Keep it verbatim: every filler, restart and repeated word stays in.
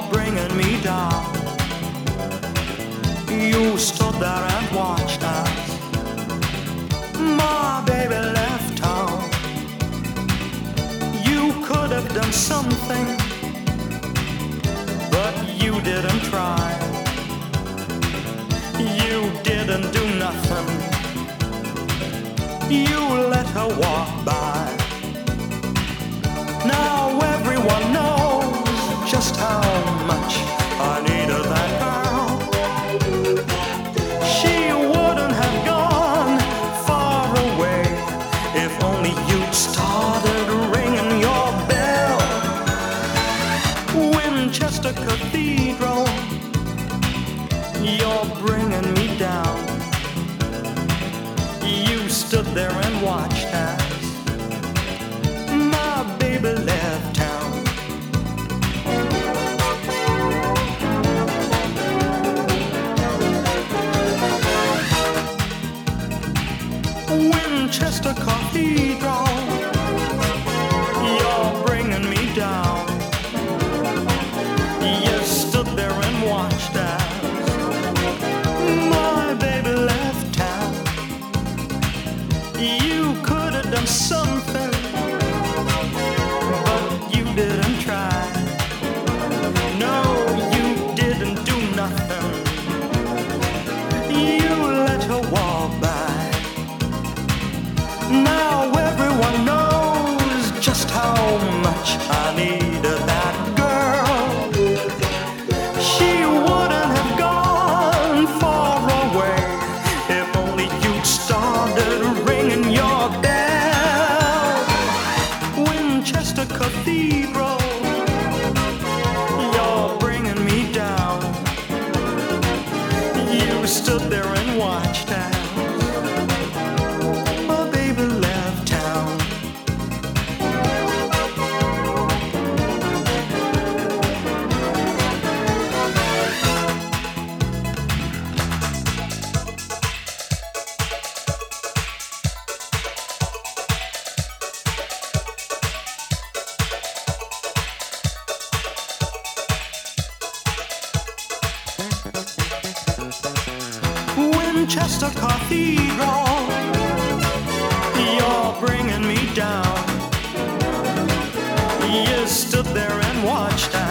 bringing me down. You stood there and watched us. My baby left town. You could have done something, but you didn't try. You didn't do nothing. You let her walk by. Now everyone knows just how much I needed that girl. She wouldn't have gone far away if only you'd started ringing your bell. Winchester Cathedral, you're bringing me down. You stood there and watched as my baby left town. Winchester Cathedral, you're bringing me down. You stood there and watched as my baby left town. You could have done something, but you didn't try. No, you didn't do nothing. You let her walk by. Now everyone knows just how much I needed that girl. She wouldn't have gone far away if only you'd started ringing your bell. Winchester Cathedral, you're bringing me down. You stood there and watched as my baby left town. Winchester Cathedral, you're bringing me down. You stood there and watched as